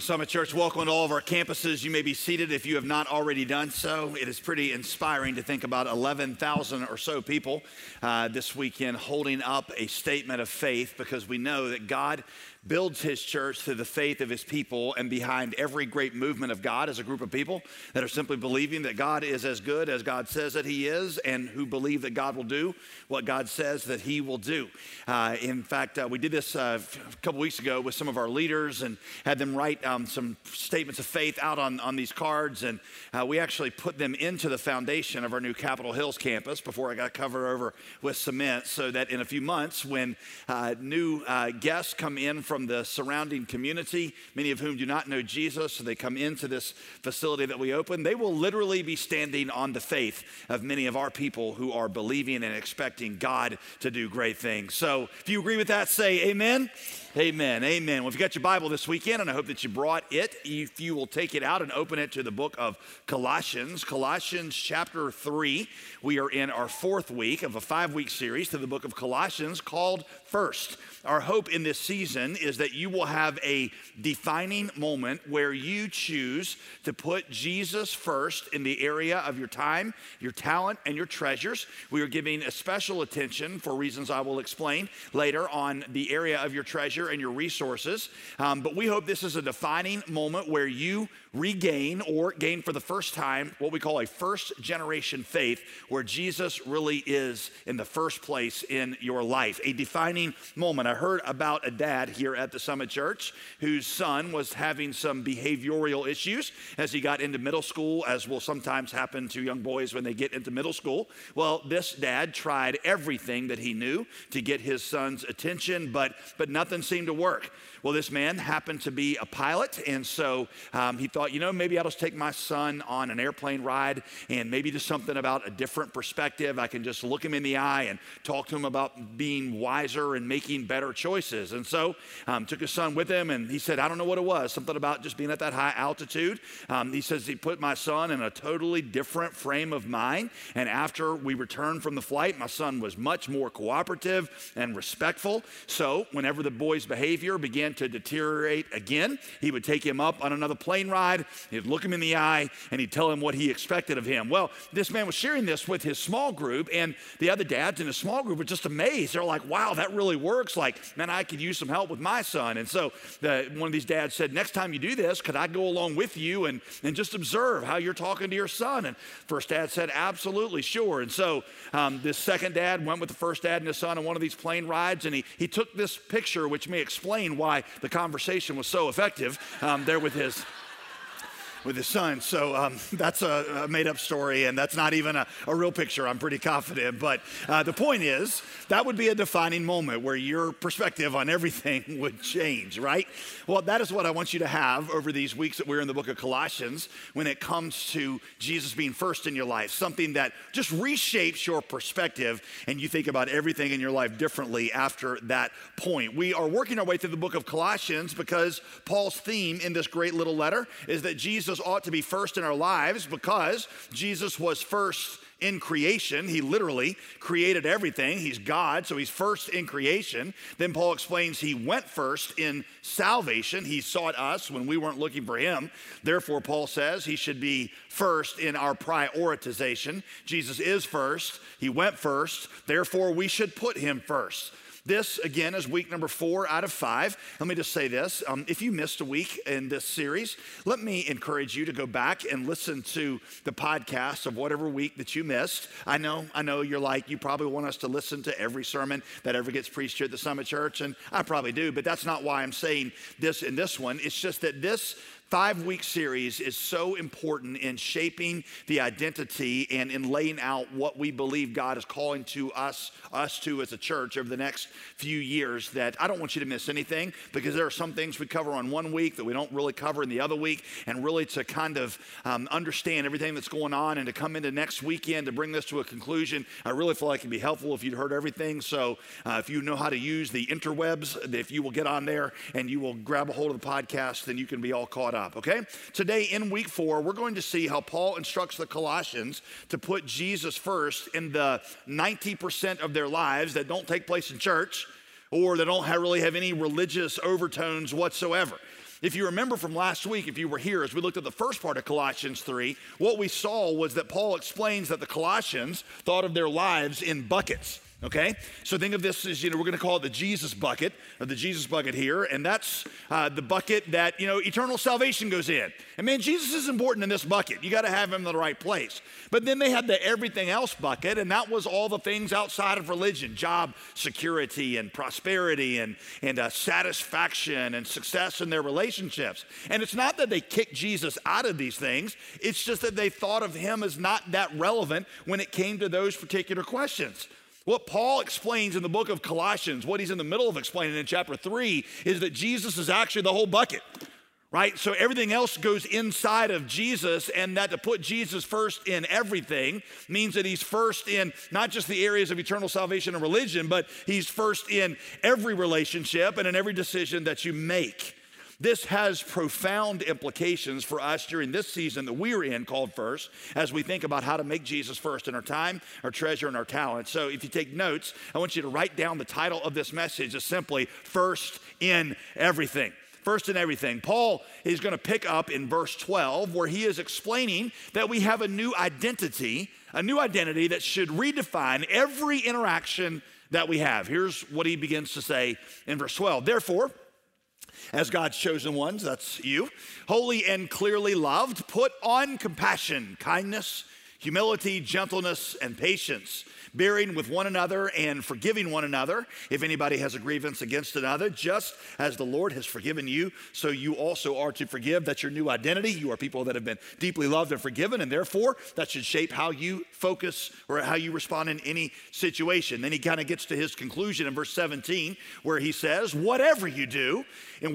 Summit Church, welcome to all of our campuses. You may be seated if you have not already done so. It is pretty inspiring to think about 11,000 or so people this weekend holding up a statement of faith, because we know that God builds his church through the faith of his people, and behind every great movement of God is a group of people that are simply believing that God is as good as God says that he is, and who believe that God will do what God says that he will do. In fact, we did this a couple weeks ago with some of our leaders and had them write some statements of faith out on these cards, and we actually put them into the foundation of our new Capitol Hills campus before I got covered over with cement, so that in a few months, when new guests come in from the surrounding community, many of whom do not know Jesus, so they come into this facility that we open, they will literally be standing on the faith of many of our people who are believing and expecting God to do great things. So if you agree with that, say amen. Amen, amen. Well, if you got your Bible this weekend, and I hope that you brought it, if you will take it out and open it to the book of Colossians, Colossians chapter 3. We are in our fourth week of a 5-week series to the book of Colossians called First. Our hope in this season is that you will have a defining moment where you choose to put Jesus first in the area of your time, your talent, and your treasures. We are giving a special attention, for reasons I will explain later, on the area of your treasure and your resources. But we hope this is a defining moment where you regain or gain for the first time what we call a first generation faith, where Jesus really is in the first place in your life. A defining moment. I heard about a dad here at the Summit Church whose son was having some behavioral issues as he got into middle school, as will sometimes happen to young boys when they get into middle school. Well, this dad tried everything that he knew to get his son's attention, but nothing seemed to work. Well, this man happened to be a pilot, and so he thought, maybe I'll just take my son on an airplane ride, and maybe just something about a different perspective. I can just look him in the eye and talk to him about being wiser and making better choices. And so took his son with him, and he said, I don't know what it was, something about just being at that high altitude. He says he put my son in a totally different frame of mind, and after we returned from the flight, my son was much more cooperative and respectful. So whenever the boy's behavior began to deteriorate again, he would take him up on another plane ride, he'd look him in the eye, and he'd tell him what he expected of him. Well, this man was sharing this with his small group, and the other dads in his small group were just amazed. They're like, wow, that really works. Like, man, I could use some help with my son. And so one of these dads said, next time you do this, could I go along with you and just observe how you're talking to your son? And first dad said, absolutely, sure. And so this second dad went with the first dad and his son on one of these plane rides, and he took this picture, which may explain why the conversation was so effective there with his son. So that's a made-up story, and that's not even a real picture, I'm pretty confident. But the point is, that would be a defining moment where your perspective on everything would change, right? Well, that is what I want you to have over these weeks that we're in the book of Colossians when it comes to Jesus being first in your life, something that just reshapes your perspective, and you think about everything in your life differently after that point. We are working our way through the book of Colossians because Paul's theme in this great little letter is that Jesus ought to be first in our lives, because Jesus was first in creation. He literally created everything. He's God, so he's first in creation. Then Paul explains he went first in salvation. He sought us when we weren't looking for him. Therefore, Paul says he should be first in our prioritization. Jesus is first. He went first. Therefore, we should put him first. This, again, is week number 4 out of 5. Let me just say this. If you missed a week in this series, let me encourage you to go back and listen to the podcast of whatever week that you missed. I know you're like, you probably want us to listen to every sermon that ever gets preached here at the Summit Church, and I probably do, but that's not why I'm saying this in this one. It's just that this 5-week series is so important in shaping the identity and in laying out what we believe God is calling to us to as a church over the next few years, that I don't want you to miss anything, because there are some things we cover on one week that we don't really cover in the other week, and really to kind of understand everything that's going on and to come into next weekend to bring this to a conclusion, I really feel like it'd be helpful if you'd heard everything. So if you know how to use the interwebs, if you will get on there and you will grab a hold of the podcast, then you can be all caught up. Okay? Today in week 4, we're going to see how Paul instructs the Colossians to put Jesus first in the 90% of their lives that don't take place in church, or that don't really have any religious overtones whatsoever. If you remember from last week, if you were here, as we looked at the first part of Colossians 3, what we saw was that Paul explains that the Colossians thought of their lives in buckets. Okay, so think of this as, we're going to call it the Jesus bucket, or the Jesus bucket here, and that's the bucket that, eternal salvation goes in. And man, Jesus is important in this bucket. You got to have him in the right place. But then they had the everything else bucket, and that was all the things outside of religion: job security and prosperity and satisfaction and success in their relationships. And it's not that they kicked Jesus out of these things. It's just that they thought of him as not that relevant when it came to those particular questions. What Paul explains in the book of Colossians, what he's in the middle of explaining in chapter 3, is that Jesus is actually the whole bucket, right? So everything else goes inside of Jesus, and that to put Jesus first in everything means that he's first in not just the areas of eternal salvation and religion, but he's first in every relationship and in every decision that you make. This has profound implications for us during this season that we're in, called First, as we think about how to make Jesus first in our time, our treasure, and our talent. So if you take notes, I want you to write down the title of this message is simply First in Everything. First in everything. Paul is going to pick up in verse 12, where he is explaining that we have a new identity that should redefine every interaction that we have. Here's what he begins to say in verse 12. Therefore, as God's chosen ones, that's you, holy and clearly loved, put on compassion, kindness, humility, gentleness, and patience, bearing with one another and forgiving one another if anybody has a grievance against another. Just as the Lord has forgiven you, so you also are to forgive. That's your new identity. You are people that have been deeply loved and forgiven, and therefore that should shape how you focus or how you respond in any situation. Then he kind of gets to his conclusion in verse 17, where he says, whatever you do, in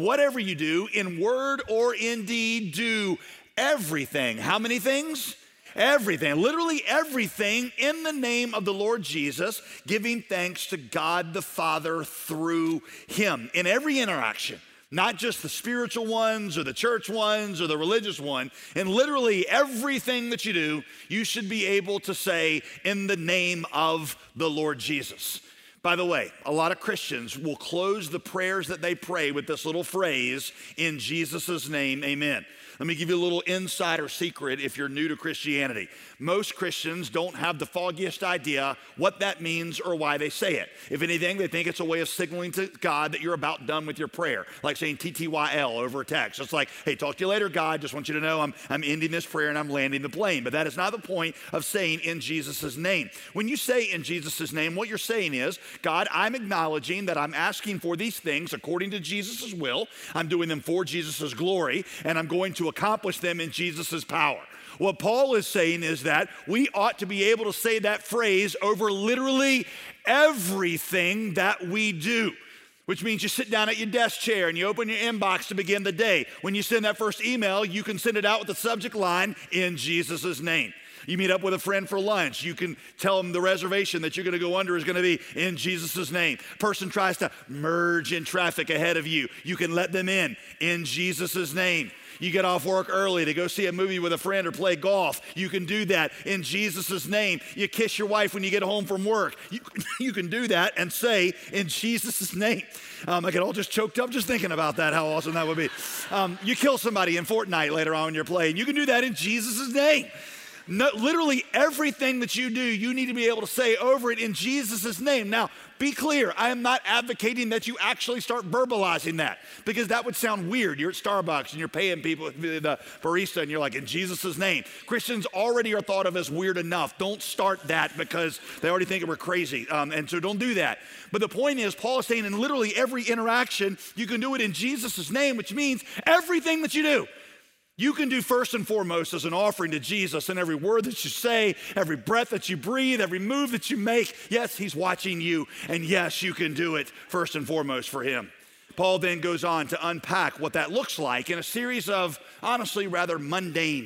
word or in deed, do everything. How many things? Everything, literally everything, in the name of the Lord Jesus, giving thanks to God the Father through him. In every interaction, not just the spiritual ones or the church ones or the religious one, and literally everything that you do, you should be able to say, in the name of the Lord Jesus. By the way, a lot of Christians will close the prayers that they pray with this little phrase, in Jesus' name, amen. Let me give you a little insider secret if you're new to Christianity. Most Christians don't have the foggiest idea what that means or why they say it. If anything, they think it's a way of signaling to God that you're about done with your prayer, like saying TTYL over a text. It's like, hey, talk to you later, God. Just want you to know I'm ending this prayer and I'm landing the plane. But that is not the point of saying in Jesus' name. When you say in Jesus' name, what you're saying is, God, I'm acknowledging that I'm asking for these things according to Jesus' will. I'm doing them for Jesus' glory, and I'm going to accomplish them in Jesus' power. What Paul is saying is that we ought to be able to say that phrase over literally everything that we do, which means you sit down at your desk chair and you open your inbox to begin the day. When you send that first email, you can send it out with the subject line, in Jesus' name. You meet up with a friend for lunch, you can tell them the reservation that you're going to go under is going to be in Jesus' name. Person tries to merge in traffic ahead of you, you can let them in Jesus' name. You get off work early to go see a movie with a friend or play golf, you can do that in Jesus' name. You kiss your wife when you get home from work, you can do that and say in Jesus' name. I get all just choked up just thinking about that, how awesome that would be. You kill somebody in Fortnite later on when you're playing, you can do that in Jesus' name. No, literally everything that you do, you need to be able to say over it in Jesus' name. Now, be clear, I am not advocating that you actually start verbalizing that, because that would sound weird. You're at Starbucks and you're paying people, the barista, and you're like, in Jesus' name. Christians already are thought of as weird enough. Don't start that because they already think we're crazy, and so don't do that. But the point is, Paul is saying in literally every interaction, you can do it in Jesus' name, which means everything that you do, you can do first and foremost as an offering to Jesus, and every word that you say, every breath that you breathe, every move that you make. Yes, he's watching you, and yes, you can do it first and foremost for him. Paul then goes on to unpack what that looks like in a series of honestly rather mundane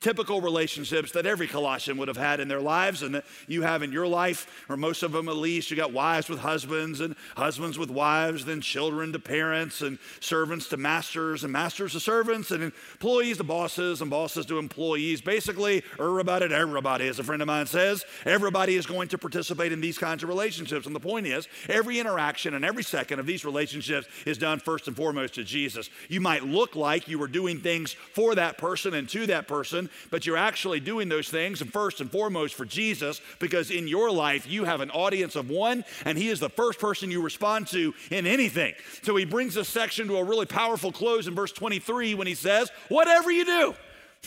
typical relationships that every Colossian would have had in their lives and that you have in your life, or most of them at least. You got wives with husbands and husbands with wives, then children to parents and servants to masters and masters to servants and employees to bosses and bosses to employees. Basically, everybody, as a friend of mine says, everybody is going to participate in these kinds of relationships. And the point is, every interaction and every second of these relationships is done first and foremost to Jesus. You might look like you were doing things for that person and to that person, but you're actually doing those things first and foremost for Jesus, because in your life you have an audience of one, and he is the first person you respond to in anything. So he brings this section to a really powerful close in verse 23 when he says, whatever you do,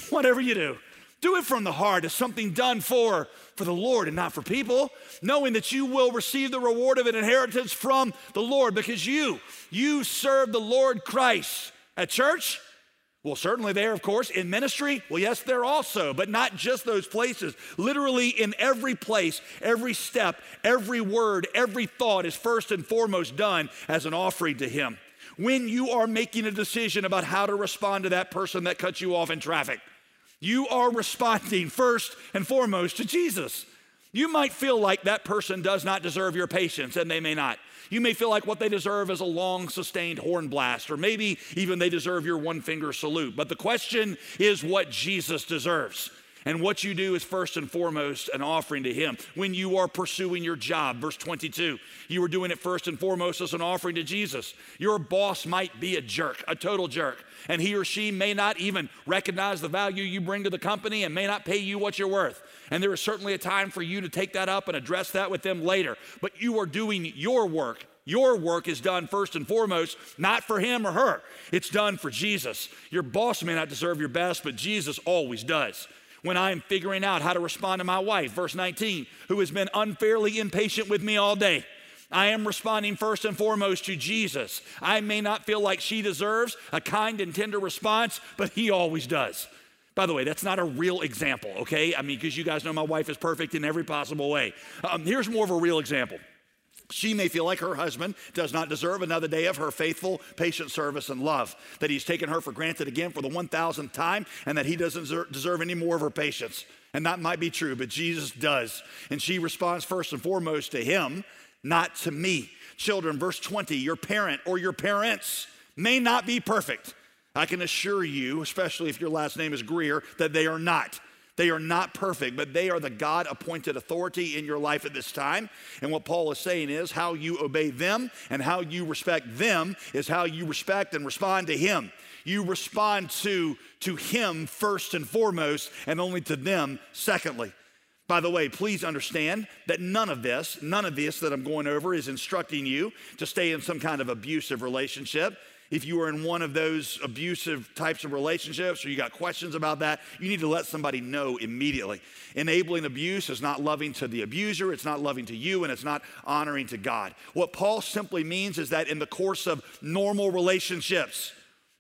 do it from the heart as something done for the Lord and not for people, knowing that you will receive the reward of an inheritance from the Lord, because you serve the Lord Christ. At church? Well, certainly there, of course. In ministry? Well, yes, there also, but not just those places. Literally in every place, every step, every word, every thought is first and foremost done as an offering to him. When you are making a decision about how to respond to that person that cuts you off in traffic, you are responding first and foremost to Jesus. You might feel like that person does not deserve your patience, and they may not. You may feel like what they deserve is a long, sustained horn blast, or maybe even they deserve your one-finger salute. But the question is what Jesus deserves. And what you do is first and foremost an offering to him. When you are pursuing your job, verse 22, you are doing it first and foremost as an offering to Jesus. Your boss might be a jerk, a total jerk, and he or she may not even recognize the value you bring to the company and may not pay you what you're worth. And there is certainly a time for you to take that up and address that with them later. But you are doing your work. Your work is done first and foremost, not for him or her. It's done for Jesus. Your boss may not deserve your best, but Jesus always does. When I'm figuring out how to respond to my wife, verse 19, who has been unfairly impatient with me all day, I am responding first and foremost to Jesus. I may not feel like she deserves a kind and tender response, but he always does. By the way, that's not a real example, okay? I mean, because you guys know my wife is perfect in every possible way. Here's more of a real example. She may feel like her husband does not deserve another day of her faithful, patient service and love, that he's taken her for granted again for the 1,000th time, and that he doesn't deserve any more of her patience. And that might be true, but Jesus does. And she responds first and foremost to him, not to me. Children, verse 20, your parent or your parents may not be perfect. I can assure you, especially if your last name is Greer, that they are not. They are not perfect, but they are the God-appointed authority in your life at this time. And what Paul is saying is how you obey them and how you respect them is how you respect and respond to him. You respond to him first and foremost, and only to them secondly. By the way, please understand that none of this that I'm going over is instructing you to stay in some kind of abusive relationship. If you are in one of those abusive types of relationships or you got questions about that, you need to let somebody know immediately. Enabling abuse is not loving to the abuser, it's not loving to you, and it's not honoring to God. What Paul simply means is that in the course of normal relationships,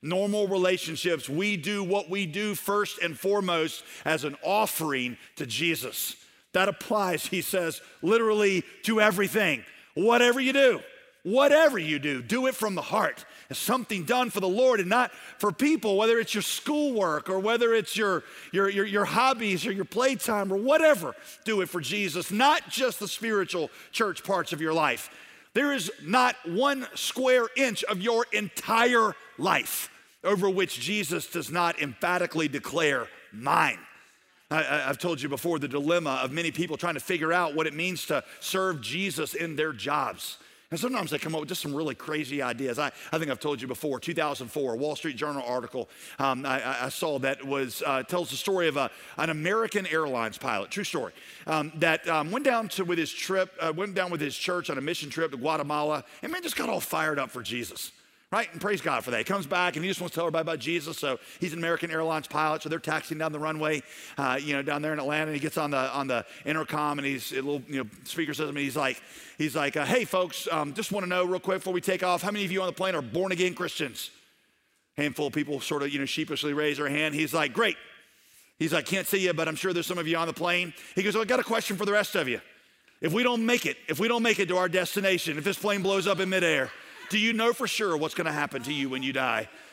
we do what we do first and foremost as an offering to Jesus. That applies, he says, literally to everything. Whatever you do, do it from the heart. It's something done for the Lord and not for people, whether it's your schoolwork or whether it's your hobbies or your playtime or whatever. Do it for Jesus, not just the spiritual church parts of your life. There is not 1 square inch of your entire life over which Jesus does not emphatically declare mine. I've told you before the dilemma of many people trying to figure out what it means to serve Jesus in their jobs. And sometimes they come up with just some really crazy ideas. I think I've told you before, 2004, a Wall Street Journal article I saw that tells the story of an American Airlines pilot, true story, that went down with his church on a mission trip to Guatemala, and man just got all fired up for Jesus. Right? And praise God for that. He comes back and he just wants to tell everybody about Jesus. So he's an American Airlines pilot. So they're taxiing down the runway, down there in Atlanta. And he gets on the intercom and he's a little, speaker says to me, he's like, hey folks, just want to know real quick before we take off, how many of you on the plane are born again Christians? Handful of people sort of, sheepishly raise their hand. He's like, great. He's like, can't see you, but I'm sure there's some of you on the plane. He goes, well, I got a question for the rest of you. If we don't make it to our destination, if this plane blows up in midair, do you know for sure what's going to happen to you when you die?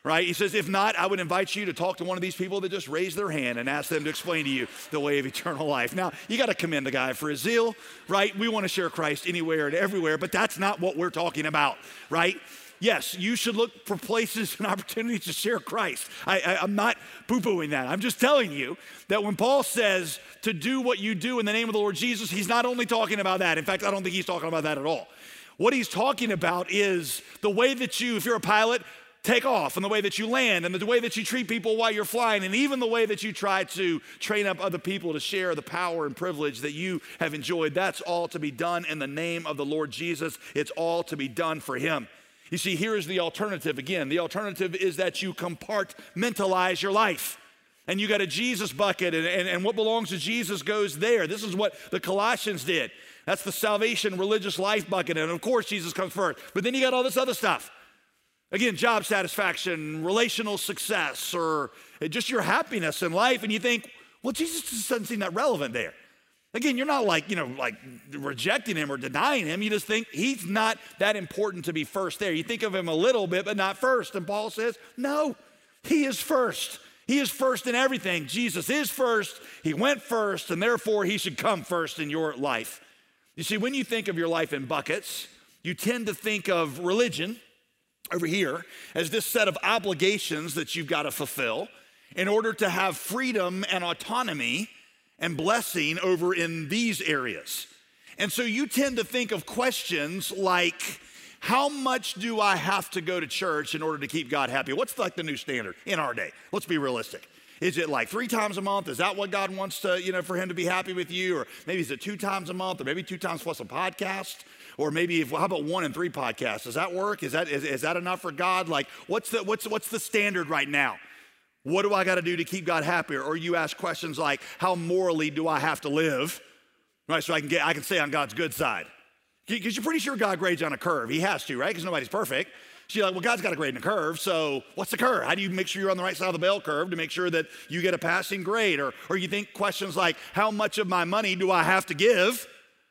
right? He says, if not, I would invite you to talk to one of these people that just raised their hand and ask them to explain to you the way of eternal life. Now, you got to commend the guy for his zeal, right? We want to share Christ anywhere and everywhere, but that's not what we're talking about, right? Yes, you should look for places and opportunities to share Christ. I'm not poo-pooing that. I'm just telling you that when Paul says to do what you do in the name of the Lord Jesus, he's not only talking about that. In fact, I don't think he's talking about that at all. What he's talking about is the way that you, if you're a pilot, take off, and the way that you land, and the way that you treat people while you're flying, and even the way that you try to train up other people to share the power and privilege that you have enjoyed. That's all to be done in the name of the Lord Jesus. It's all to be done for him. You see, here is the alternative again. The alternative is that you compartmentalize your life. And you got a Jesus bucket, and what belongs to Jesus goes there. This is what the Colossians did. That's the salvation religious life bucket. And of course, Jesus comes first. But then you got all this other stuff. Again, job satisfaction, relational success, or just your happiness in life. And you think, well, Jesus just doesn't seem that relevant there. Again, you're not like rejecting him or denying him. You just think he's not that important to be first there. You think of him a little bit, but not first. And Paul says, no, he is first. He is first in everything. Jesus is first. He went first, and therefore he should come first in your life. You see, when you think of your life in buckets, you tend to think of religion over here as this set of obligations that you've got to fulfill in order to have freedom and autonomy and blessing over in these areas. And so you tend to think of questions like, how much do I have to go to church in order to keep God happy? What's like the new standard in our day? Let's be realistic. Is it like 3 times a month? Is that what God wants to, for him to be happy with you? Or maybe is it 2 times a month, or maybe 2 times plus a podcast? Or maybe how about 1 and 3 podcasts? Does that work? Is that enough for God? Like, what's the standard right now? What do I got to do to keep God happier? Or you ask questions like, how morally do I have to live? Right, so I can stay on God's good side. Because you're pretty sure God grades on a curve. He has to, right? Because nobody's perfect. So you're like, well, God's got a grade in a curve, so what's the curve? How do you make sure you're on the right side of the bell curve to make sure that you get a passing grade? Or you think questions like, how much of my money do I have to give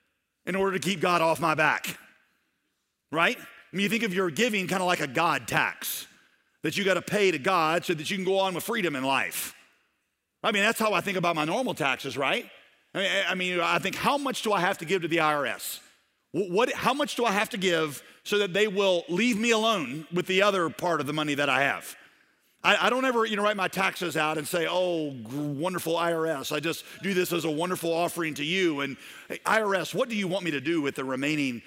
in order to keep God off my back? Right? I mean, you think of your giving kind of like a God tax that you got to pay to God so that you can go on with freedom in life. I mean, that's how I think about my normal taxes, right? I think, how much do I have to give to the IRS? How much do I have to give so that they will leave me alone with the other part of the money that I have? I don't ever, write my taxes out and say, oh, wonderful IRS, I just do this as a wonderful offering to you. And hey, IRS, what do you want me to do with the remaining,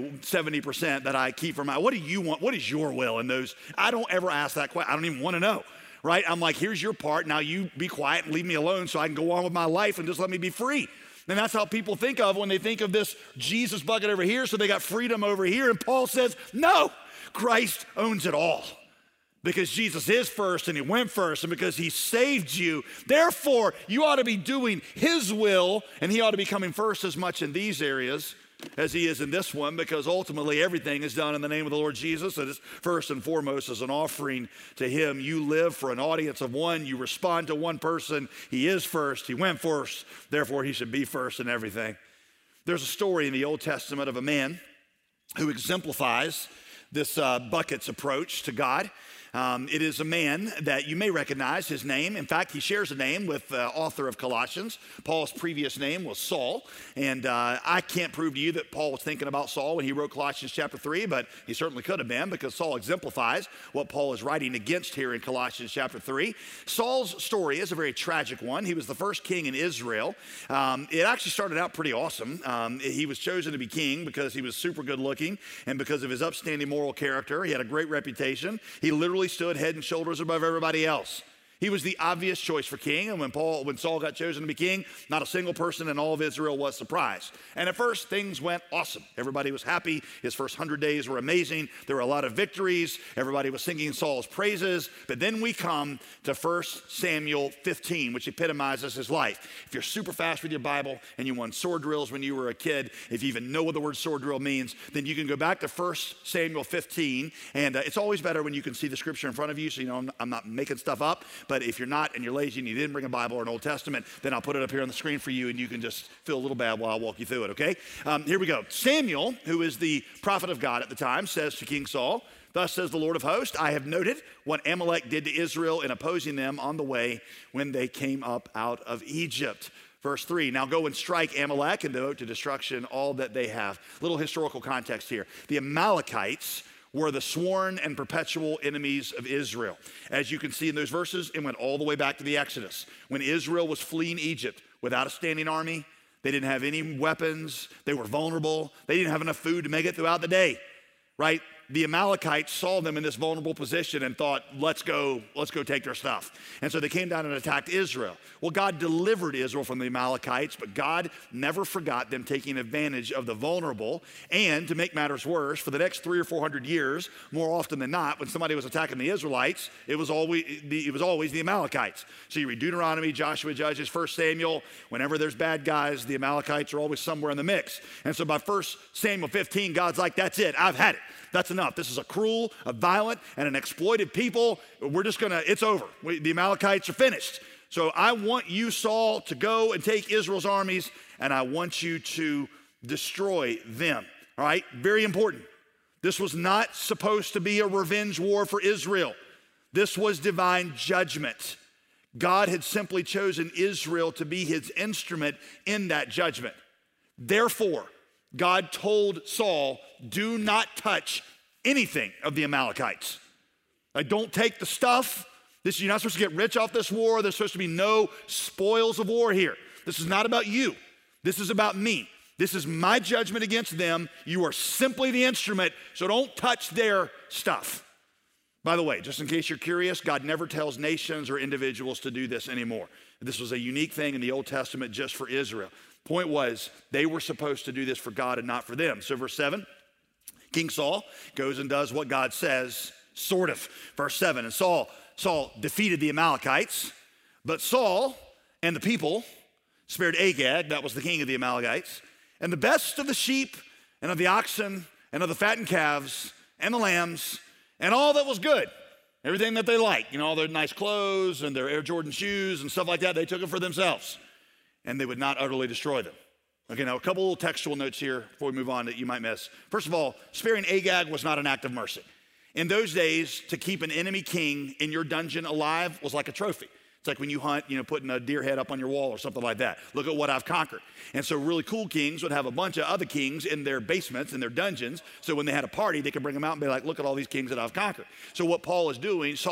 70% that I keep from what do you want? What is your will in those? I don't ever ask that question. I don't even want to know, right? I'm like, here's your part. Now you be quiet and leave me alone so I can go on with my life and just let me be free. And that's how people think of when they think of this Jesus bucket over here, so they got freedom over here. And Paul says, no, Christ owns it all. Because Jesus is first and he went first, and because he saved you, therefore you ought to be doing his will, and he ought to be coming first as much in these areas as he is in this one, because ultimately everything is done in the name of the Lord Jesus. It is first and foremost as an offering to him. You live for an audience of one. You respond to one person. He is first. He went first. Therefore, he should be first in everything. There's a story in the Old Testament of a man who exemplifies this buckets approach to God. It is a man that you may recognize his name. In fact, he shares a name with the author of Colossians. Paul's previous name was Saul. And I can't prove to you that Paul was thinking about Saul when he wrote Colossians chapter 3, but he certainly could have been, because Saul exemplifies what Paul is writing against here in Colossians chapter 3. Saul's story is a very tragic one. He was the first king in Israel. It actually started out pretty awesome. He was chosen to be king because he was super good looking and because of his upstanding moral character. He had a great reputation. He literally stood head and shoulders above everybody else. He was the obvious choice for king, and when Saul got chosen to be king, not a single person in all of Israel was surprised. And at first, things went awesome. Everybody was happy. His first 100 days were amazing. There were a lot of victories. Everybody was singing Saul's praises. But then we come to 1 Samuel 15, which epitomizes his life. If you're super fast with your Bible and you won sword drills when you were a kid, if you even know what the word sword drill means, then you can go back to 1 Samuel 15. And it's always better when you can see the scripture in front of you, so you know I'm not making stuff up. But if you're not and you're lazy and you didn't bring a Bible or an Old Testament, then I'll put it up here on the screen for you and you can just feel a little bad while I walk you through it, okay? Here we go. Samuel, who is the prophet of God at the time, says to King Saul, Thus says the Lord of hosts, I have noted what Amalek did to Israel in opposing them on the way when they came up out of Egypt. Verse 3, now go and strike Amalek and devote to destruction all that they have. Little historical context here. The Amalekites were the sworn and perpetual enemies of Israel. As you can see in those verses, it went all the way back to the Exodus. When Israel was fleeing Egypt without a standing army, they didn't have any weapons, they were vulnerable, they didn't have enough food to make it throughout the day, right? The Amalekites saw them in this vulnerable position and thought, let's go take their stuff. And so they came down and attacked Israel. Well, God delivered Israel from the Amalekites, but God never forgot them taking advantage of the vulnerable. And to make matters worse, for the next 300 or 400 years, more often than not, when somebody was attacking the Israelites, it was always the Amalekites. So you read Deuteronomy, Joshua, Judges, 1 Samuel, whenever there's bad guys, the Amalekites are always somewhere in the mix. And so by 1 Samuel 15, God's like, that's it, I've had it. That's enough. This is a cruel, a violent, and an exploited people. It's over. The Amalekites are finished. So I want you, Saul, to go and take Israel's armies, and I want you to destroy them. All right? Very important. This was not supposed to be a revenge war for Israel. This was divine judgment. God had simply chosen Israel to be his instrument in that judgment. Therefore, God told Saul, do not touch anything of the Amalekites. Like, don't take the stuff. You're not supposed to get rich off this war. There's supposed to be no spoils of war here. This is not about you. This is about me. This is my judgment against them. You are simply the instrument, so don't touch their stuff. By the way, just in case you're curious, God never tells nations or individuals to do this anymore. This was a unique thing in the Old Testament just for Israel. Point was, they were supposed to do this for God and not for them. So verse 7, King Saul goes and does what God says, sort of. Verse 7, and Saul defeated the Amalekites, but Saul and the people spared Agag, that was the king of the Amalekites, and the best of the sheep and of the oxen and of the fattened calves and the lambs and all that was good, everything that they liked, all their nice clothes and their Air Jordan shoes and stuff like that, they took it for themselves. And they would not utterly destroy them. Okay, now a couple little textual notes here before we move on that you might miss. First of all, sparing Agag was not an act of mercy. In those days, to keep an enemy king in your dungeon alive was like a trophy. It's like when you hunt, putting a deer head up on your wall or something like that. Look at what I've conquered. And so really cool kings would have a bunch of other kings in their basements, in their dungeons. So when they had a party, they could bring them out and be like, look at all these kings that I've conquered. So what Saul is doing is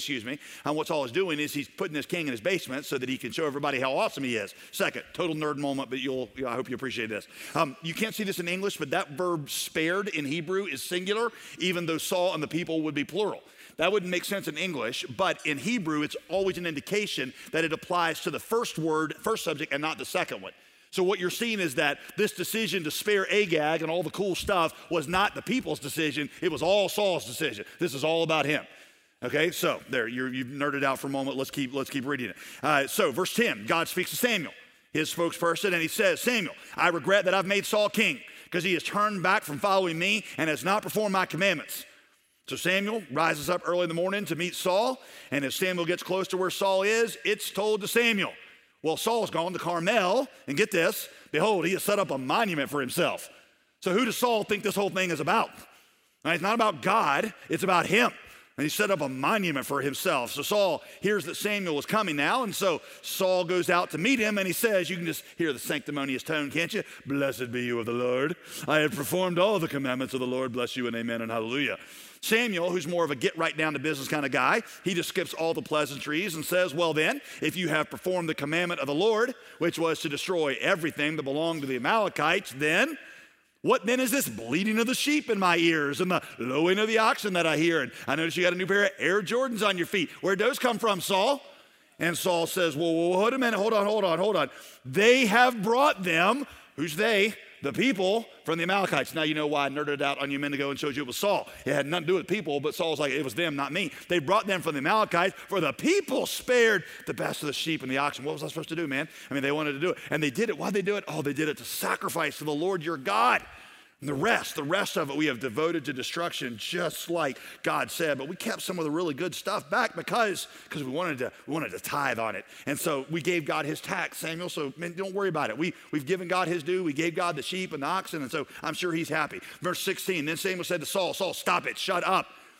he's putting this king in his basement so that he can show everybody how awesome he is. Second, total nerd moment, but I hope you appreciate this. You can't see this in English, but that verb spared in Hebrew is singular, even though Saul and the people would be plural. That wouldn't make sense in English, but in Hebrew, it's always an indication that it applies to the first subject, and not the second one. So what you're seeing is that this decision to spare Agag and all the cool stuff was not the people's decision. It was all Saul's decision. This is all about him. Okay, so there, you've nerded out for a moment. Let's keep reading it. So verse 10, God speaks to Samuel, his spokesperson, and he says, Samuel, I regret that I've made Saul king because he has turned back from following me and has not performed my commandments. So Samuel rises up early in the morning to meet Saul, and as Samuel gets close to where Saul is, it's told to Samuel, well, Saul's gone to Carmel, and get this, behold, he has set up a monument for himself. So who does Saul think this whole thing is about? Now, it's not about God, it's about him. And he set up a monument for himself. So Saul hears that Samuel is coming now, and so Saul goes out to meet him, and he says, you can just hear the sanctimonious tone, can't you? Blessed be you of the Lord. I have performed all the commandments of the Lord. Bless you and amen and hallelujah. Samuel, who's more of a get right down to business kind of guy, he just skips all the pleasantries and says, well then, if you have performed the commandment of the Lord, which was to destroy everything that belonged to the Amalekites, then what then is this bleating of the sheep in my ears and the lowing of the oxen that I hear? And I notice you got a new pair of Air Jordans on your feet. Where'd those come from, Saul? And Saul says, well, wait a minute, hold on. They have brought them, who's they? The people from the Amalekites. Now you know why I nerded out on you a minute ago and showed you it was Saul. It had nothing to do with people, but Saul's like, it was them, not me. They brought them from the Amalekites, for the people spared the best of the sheep and the oxen. What was I supposed to do, man? I mean, they wanted to do it. And they did it. Why'd they do it? Oh, they did it to sacrifice to the Lord your God. And the rest of it we have devoted to destruction, just like God said. But we kept some of the really good stuff back because we wanted to tithe on it. And so we gave God his tax, Samuel. So man, don't worry about it. We've given God his due. We gave God the sheep and the oxen, and so I'm sure he's happy. Verse 16, then Samuel said to Saul, Saul, stop it, shut up.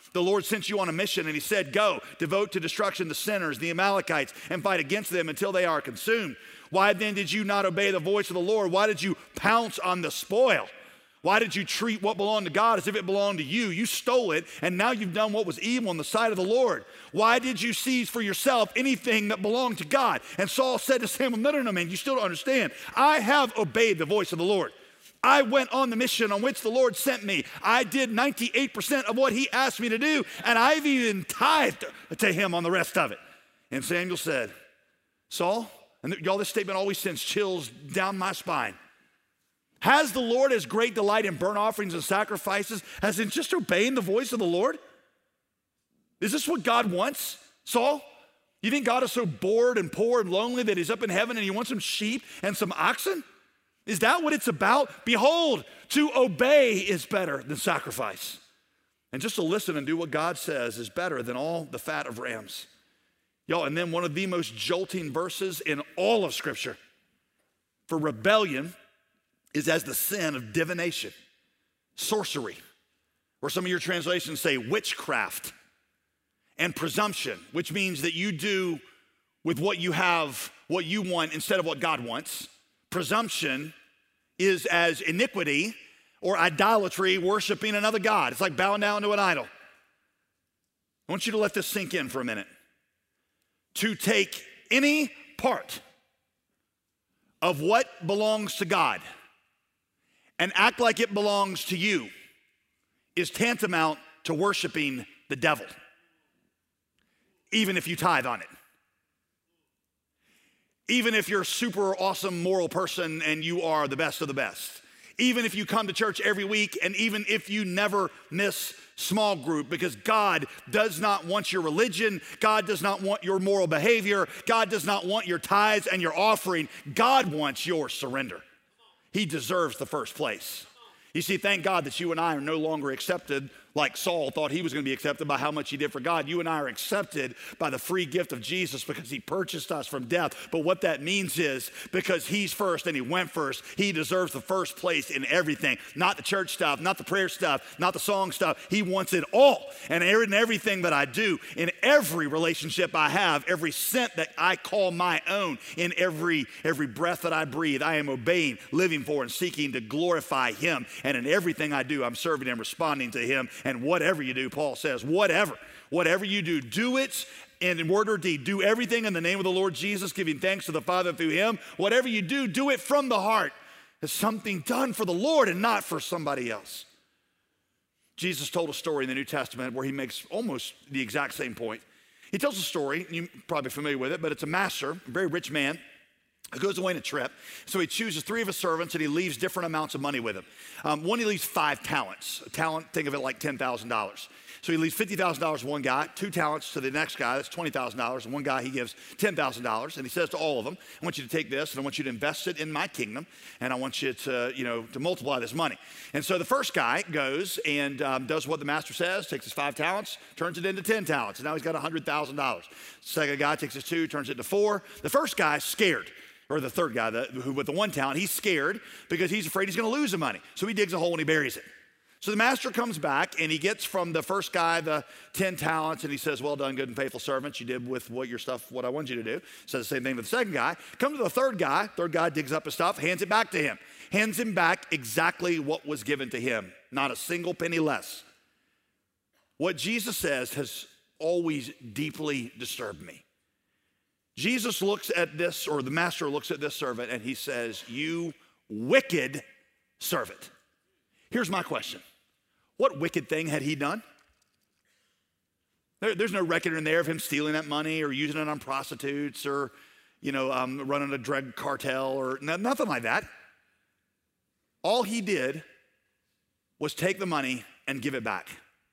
The Lord sent you on a mission and he said, go, devote to destruction the sinners, the Amalekites, and fight against them until they are consumed. Why then did you not obey the voice of the Lord? Why did you pounce on the spoil? Why did you treat what belonged to God as if it belonged to you? You stole it, and now you've done what was evil in the sight of the Lord. Why did you seize for yourself anything that belonged to God? And Saul said to Samuel, no, man, you still don't understand. I have obeyed the voice of the Lord. I went on the mission on which the Lord sent me. I did 98% of what he asked me to do, and I've even tithed to him on the rest of it. And Samuel said, Saul, and y'all, this statement always sends chills down my spine. Has the Lord as great delight in burnt offerings and sacrifices as in just obeying the voice of the Lord? Is this what God wants, Saul? You think God is so bored and poor and lonely that he's up in heaven and he wants some sheep and some oxen? Is that what it's about? Behold, to obey is better than sacrifice. And just to listen and do what God says is better than all the fat of rams. Y'all, and then one of the most jolting verses in all of Scripture. For rebellion is as the sin of divination, sorcery, or some of your translations say witchcraft, and presumption, which means that you do with what you have, what you want instead of what God wants. Presumption is as iniquity or idolatry, worshiping another God. It's like bowing down to an idol. I want you to let this sink in for a minute. To take any part of what belongs to God and act like it belongs to you is tantamount to worshiping the devil, even if you tithe on it. Even if you're a super awesome moral person and you are the best of the best. Even if you come to church every week and even if you never miss small group, because God does not want your religion. God does not want your moral behavior. God does not want your tithes and your offering. God wants your surrender. He deserves the first place. You see, thank God that you and I are no longer accepted like Saul thought he was going to be accepted by how much he did for God. You and I are accepted by the free gift of Jesus because he purchased us from death. But what that means is because he's first and he went first, he deserves the first place in everything. Not the church stuff, not the prayer stuff, not the song stuff. He wants it all. And in everything that I do, in every relationship I have, every cent that I call my own, in every breath that I breathe, I am obeying, living for, and seeking to glorify him. And in everything I do, I'm serving and responding to him. And whatever you do, Paul says, whatever you do, do it in word or deed. Do everything in the name of the Lord Jesus, giving thanks to the Father through him. Whatever you do, do it from the heart as something done for the Lord and not for somebody else. Jesus told a story in the New Testament where he makes almost the exact same point. He tells a story, you're probably familiar with it, but it's a master, a very rich man, who goes away on a trip. So he chooses 3 of his servants and he leaves different amounts of money with him. One, he leaves 5 talents. A talent, think of it like $10,000. So he leaves $50,000 to one guy, 2 talents to the next guy, that's $20,000. And one guy he gives $10,000. And he says to all of them, I want you to take this and I want you to invest it in my kingdom. And I want you to, to multiply this money. And so the first guy goes and does what the master says, takes his 5 talents, turns it into 10 talents. And now he's got $100,000. Second guy takes his 2, turns it to 4. The first guy's scared. Or the third guy, who with the 1 talent, he's scared because he's afraid he's going to lose the money. So he digs a hole and he buries it. So the master comes back and he gets from the first guy the 10 talents and he says, well done, good and faithful servant. You did with what I wanted you to do. Says the same thing to the second guy. Come to the third guy. Third guy digs up his stuff, hands it back to him. Hands him back exactly what was given to him. Not a single penny less. What Jesus says has always deeply disturbed me. Jesus looks at this, or the master looks at this servant and he says, you wicked servant. Here's my question. What wicked thing had he done? There's no record in there of him stealing that money or using it on prostitutes or, running a drug cartel or nothing like that. All he did was take the money and give it back.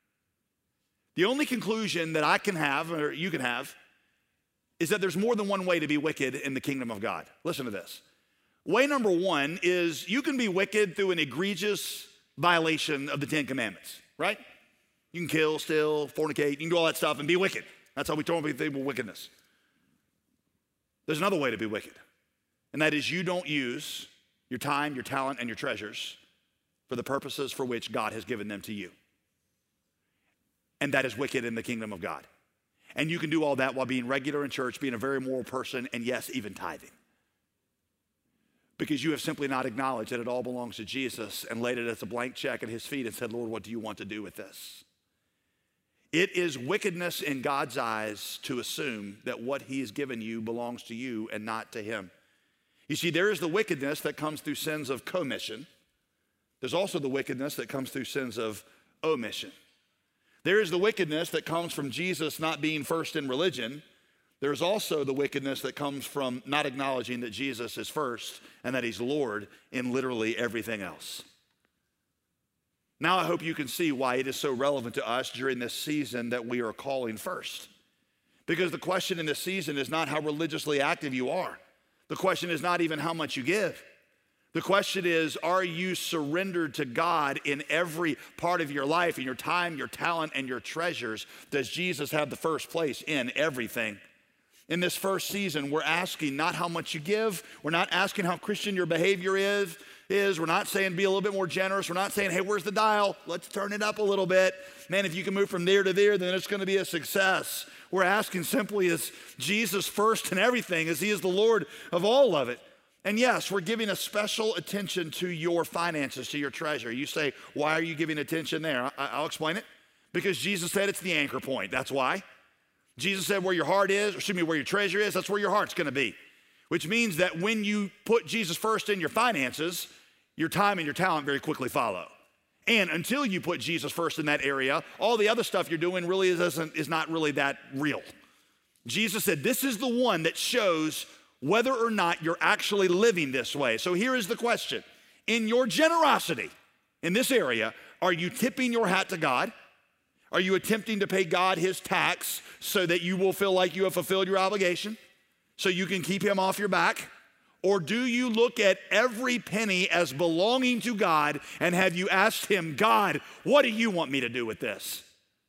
The only conclusion that I can have, or you can have, is that there's more than one way to be wicked in the kingdom of God. Listen to this. Way number 1 is you can be wicked through an egregious violation of the 10 Commandments, right? You can kill, steal, fornicate, you can do all that stuff and be wicked. That's how we talk about people wickedness. There's another way to be wicked, and that is you don't use your time, your talent, and your treasures for the purposes for which God has given them to you. and that is wicked in the kingdom of God. And you can do all that while being regular in church, being a very moral person, and yes, even tithing. Because you have simply not acknowledged that it all belongs to Jesus and laid it as a blank check at his feet and said, Lord, what do you want to do with this? It is wickedness in God's eyes to assume that what he has given you belongs to you and not to him. You see, there is the wickedness that comes through sins of commission. There's also the wickedness that comes through sins of omission. There is the wickedness that comes from Jesus not being first in religion. There's also the wickedness that comes from not acknowledging that Jesus is first and that he's Lord in literally everything else. Now I hope you can see why it is so relevant to us during this season that we are calling first. Because the question in this season is not how religiously active you are. The question is not even how much you give. The question is, are you surrendered to God in every part of your life, in your time, your talent, and your treasures? Does Jesus have the first place in everything? In this first season, we're asking not how much you give. We're not asking how Christian your behavior is. We're not saying be a little bit more generous. We're not saying, hey, where's the dial? Let's turn it up a little bit. Man, if you can move from there to there, then it's going to be a success. We're asking simply, is Jesus first in everything? Is he is the Lord of all of it? And yes, we're giving a special attention to your finances, to your treasure. You say, why are you giving attention there? I'll explain it. Because Jesus said it's the anchor point. That's why. Jesus said where your heart is, where your treasure is, that's where your heart's going to be. Which means that when you put Jesus first in your finances, your time and your talent very quickly follow. And until you put Jesus first in that area, all the other stuff you're doing really is not really that real. Jesus said this is the one that shows whether or not you're actually living this way. So here is the question. In your generosity in this area, are you tipping your hat to God? Are you attempting to pay God his tax so that you will feel like you have fulfilled your obligation? So you can keep him off your back? Or do you look at every penny as belonging to God and have you asked him, God, what do you want me to do with this?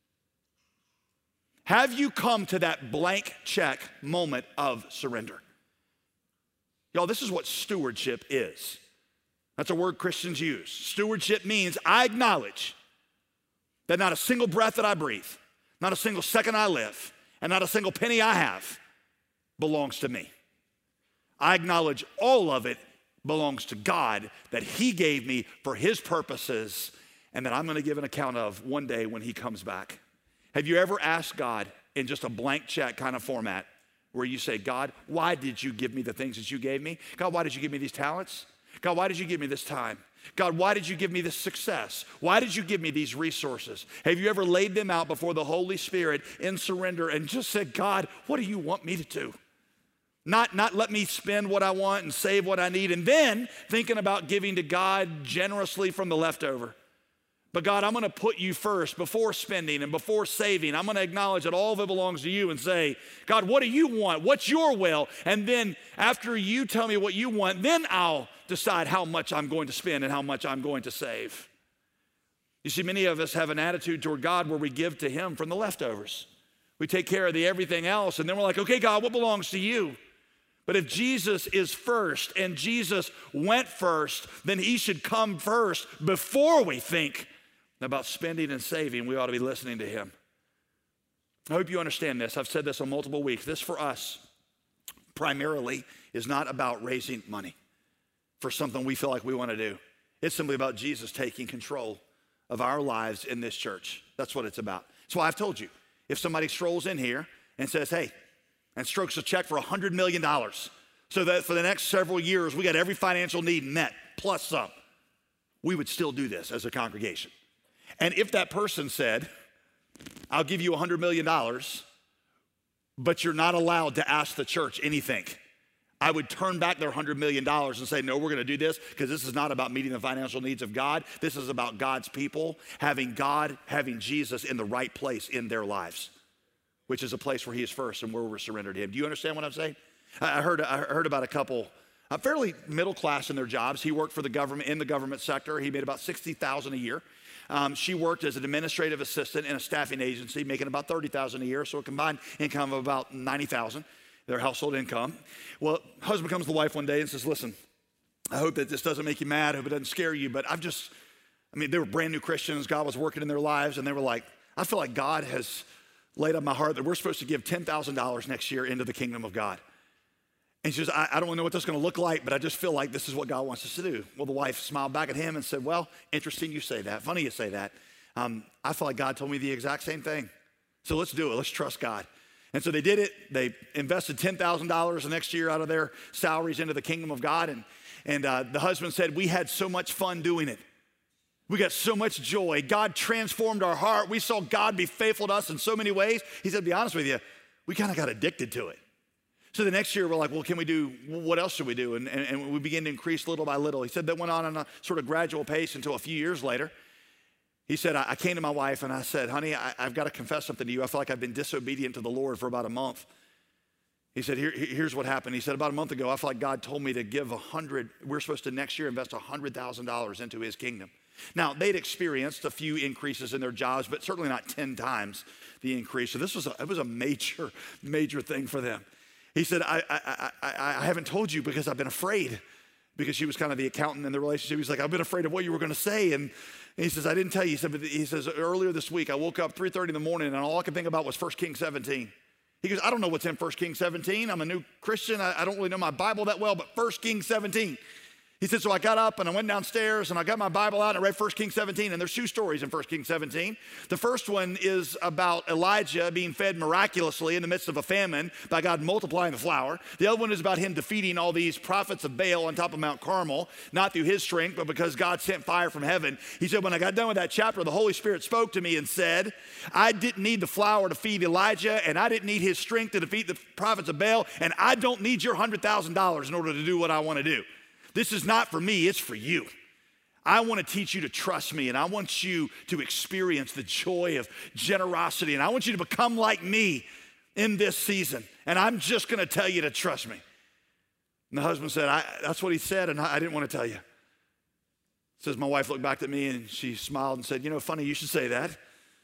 Have you come to that blank check moment of surrender? Y'all, this is what stewardship is. That's a word Christians use. Stewardship means I acknowledge that not a single breath that I breathe, not a single second I live, and not a single penny I have belongs to me. I acknowledge all of it belongs to God, that he gave me for his purposes, and that I'm going to give an account of one day when he comes back. Have you ever asked God in just a blank check kind of format where you say, God, why did you give me the things that you gave me? God, why did you give me these talents? God, why did you give me this time? God, why did you give me this success? Why did you give me these resources? Have you ever laid them out before the Holy Spirit in surrender and just said, God, what do you want me to do? Not let me spend what I want and save what I need, and then thinking about giving to God generously from the leftover. But God, I'm going to put you first before spending and before saving. I'm going to acknowledge that all of it belongs to you and say, God, what do you want? What's your will? And then after you tell me what you want, then I'll decide how much I'm going to spend and how much I'm going to save. You see, many of us have an attitude toward God where we give to him from the leftovers. We take care of the everything else, and then we're like, okay, God, what belongs to you? But if Jesus is first and Jesus went first, then he should come first before we think about spending and saving. We ought to be listening to him. I hope you understand this. I've said this on multiple weeks. This for us primarily is not about raising money for something we feel like we want to do. It's simply about Jesus taking control of our lives in this church. That's what it's about. That's why I've told you, if somebody strolls in here and says, hey, and strokes a check for $100 million so that for the next several years, we got every financial need met, plus some, we would still do this as a congregation. And if that person said, I'll give you $100 million, but you're not allowed to ask the church anything, I would turn back their $100 million and say, no, we're going to do this because this is not about meeting the financial needs of God. This is about God's people having Jesus in the right place in their lives, which is a place where he is first and where we're surrendered to him. Do you understand what I'm saying? I heard about a couple, fairly middle class in their jobs. He worked for the government, in the government sector. He made about $60,000 a year. She worked as an administrative assistant in a staffing agency, making about $30,000 a year, so a combined income of about $90,000, their household income. Well, husband comes to the wife one day and says, listen, I hope that this doesn't make you mad, I hope it doesn't scare you, but they were brand new Christians. God was working in their lives, and they were like, I feel like God has laid on my heart that we're supposed to give $10,000 next year into the kingdom of God. And she says, I don't know what that's going to look like, but I just feel like this is what God wants us to do. Well, the wife smiled back at him and said, well, interesting you say that. Funny you say that. I feel like God told me the exact same thing. So let's do it. Let's trust God. And so they did it. They invested $10,000 the next year out of their salaries into the kingdom of God. And the husband said, we had so much fun doing it. We got so much joy. God transformed our heart. We saw God be faithful to us in so many ways. He said, to be honest with you, we kind of got addicted to it. So the next year, we're like, well, what else should we do? And we began to increase little by little. He said that went on a sort of gradual pace until a few years later. He said, I came to my wife and I said, honey, I've got to confess something to you. I feel like I've been disobedient to the Lord for about a month. He said, here's what happened. He said, about a month ago, I feel like God told me to give we're supposed to next year invest $100,000 into his kingdom. Now, they'd experienced a few increases in their jobs, but certainly not 10 times the increase. So it was a major, major thing for them. He said, I haven't told you because I've been afraid, because she was kind of the accountant in the relationship. He's like, I've been afraid of what you were going to say. And he says, I didn't tell you. He says, earlier this week, I woke up 3:30 in the morning and all I could think about was 1 Kings 17. He goes, I don't know what's in 1 Kings 17. I'm a new Christian. I don't really know my Bible that well, but 1 Kings 17. He said, so I got up and I went downstairs and I got my Bible out and I read 1 Kings 17, and there's two stories in 1 Kings 17. The first one is about Elijah being fed miraculously in the midst of a famine by God multiplying the flour. The other one is about him defeating all these prophets of Baal on top of Mount Carmel, not through his strength, but because God sent fire from heaven. He said, when I got done with that chapter, the Holy Spirit spoke to me and said, I didn't need the flour to feed Elijah, and I didn't need his strength to defeat the prophets of Baal, and I don't need your $100,000 in order to do what I want to do. This is not for me, it's for you. I want to teach you to trust me, and I want you to experience the joy of generosity, and I want you to become like me in this season, and I'm just going to tell you to trust me. And the husband said, that's what he said, and I didn't want to tell you. Says my wife looked back at me, and she smiled and said, funny you should say that.